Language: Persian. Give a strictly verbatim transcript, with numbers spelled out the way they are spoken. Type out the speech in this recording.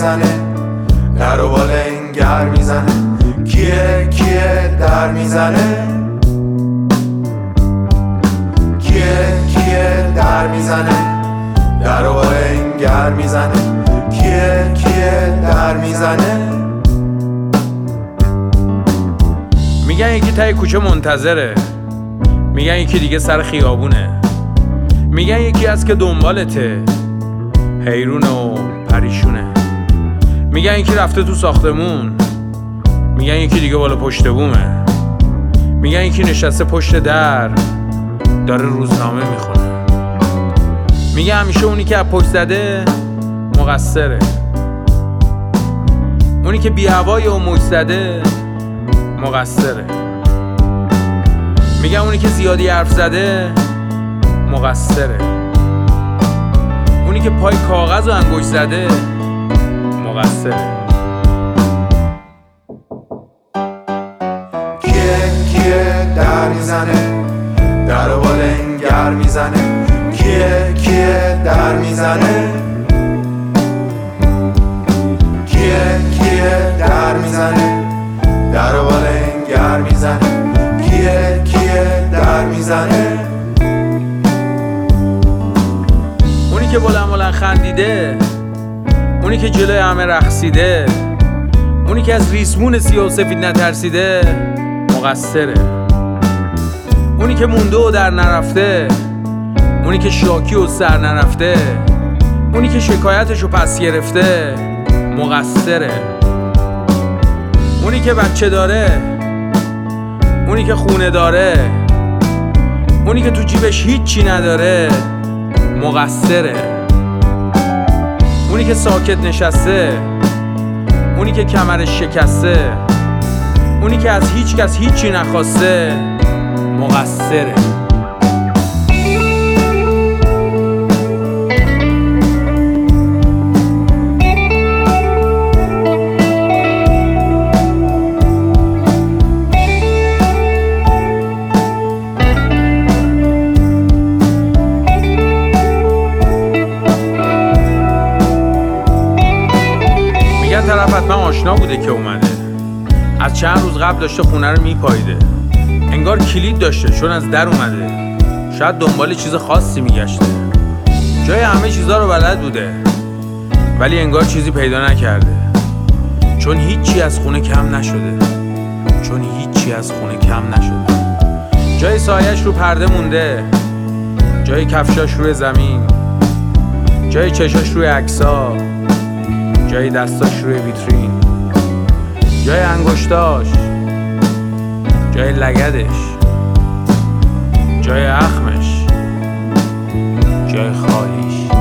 میزنه، در و بالنگر میزنه. کیه کیه در میزنه، کیه کیه در میزنه، در و بالنگر میزنه. کیه کیه در میزنه. میگن یکی تای کوچه منتظره، میگن یکی دیگه سر خیابونه، میگن یکی هست که دنبالته، حیرون و پریشونه. میگن یکی رفته تو ساختمون، میگن یکی دیگه بالا پشت بومه. میگن یکی نشسته پشت در داره روزنامه میخونه. میگه همیشه اونی که از پشت زده مقصره، اونی که بی هوای و موج زده مقصره. میگن اونی که زیادی حرف زده مقصره، اونی که پای کاغذ و انگشت زده مقصره. کیه کیه در میزنه، در و بالنگر میزنه. کیه کیه در میزنه، کیه کیه در میزنه، در و بالنگر میزنه. کیه کیه در میزنه. اونی که بلند بلند خندیده، اونی که جلوی همه رقصیده، اونی که از ریسمون سیاه و سفید نترسیده مقصره. اونی که مونده و در نرفته، اونی که شاکی و سر نرفته، اونی که شکایتشو پس گرفته مقصره. اونی که بچه داره، اونی که خونه داره، اونی که تو جیبش هیچی نداره مقصره. اونی که ساکت نشسته، اونی که کمرش شکسته، اونی که از هیچ کس هیچی نخواسته مقصره. طرف حتما آشنا بوده که اومده، از چند روز قبل داشته خونه رو میپاییده، انگار کلید داشته چون از در اومده، شاید دنبال چیز خاصی میگشته، جای همه چیزا رو بلد بوده ولی انگار چیزی پیدا نکرده، چون هیچی از خونه کم نشده، چون هیچی از خونه کم نشده. جای سایش رو پرده مونده، جای کفشاش روی زمین، جای چشاش روی عکسا، جای دستاش روی ویترین، جای انگشتاش، جای لگدش، جای اخمش، جای خالیش.